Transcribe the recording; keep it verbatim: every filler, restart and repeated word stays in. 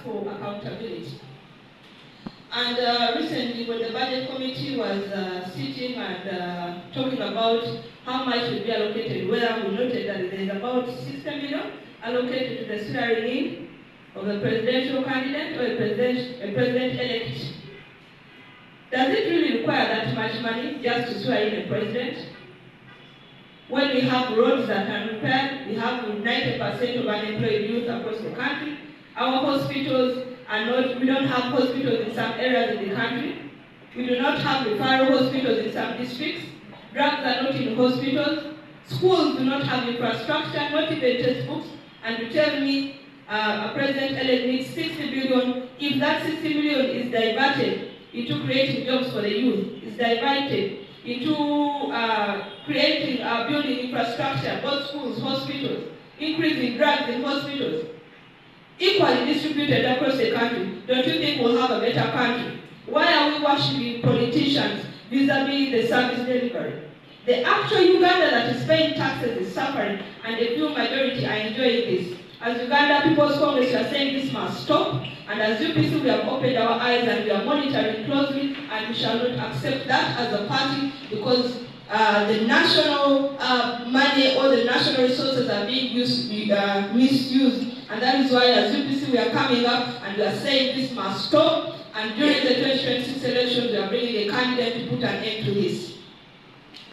for accountability. And uh, recently, when the budget committee was uh, sitting and uh, talking about how much should be allocated, where we noted that there is about sixty million allocated to the swearing-in of a presidential candidate or a president, a president-elect. Does it really require that much money just to swear in a president? When we have roads that can repair, we have ninety percent of unemployed youth across the country. Our hospitals are not, we don't have hospitals in some areas of the country. We do not have referral hospitals in some districts. Drugs are not in hospitals. Schools do not have infrastructure, not even textbooks. And you tell me uh, a president-elect needs sixty billion. If that sixty million is diverted into creating jobs for the youth, is diverted into uh, creating, uh, building infrastructure, both schools, hospitals, increasing drugs in hospitals, equally distributed across the country, don't you think we'll have a better country? Why are we worshiping politicians vis-a-vis the service delivery? The actual Uganda that is paying taxes is suffering, and the few majority are enjoying this. As Uganda People's Congress, we are saying this must stop, and as U P C, we have opened our eyes and we are monitoring closely, and we shall not accept that as a party, because uh, the national uh, money or the national resources are being used, uh, misused, and that is why as U P C we are coming up and we are saying this must stop, and during the twenty twenty-six elections we are bringing a candidate to put an end to this.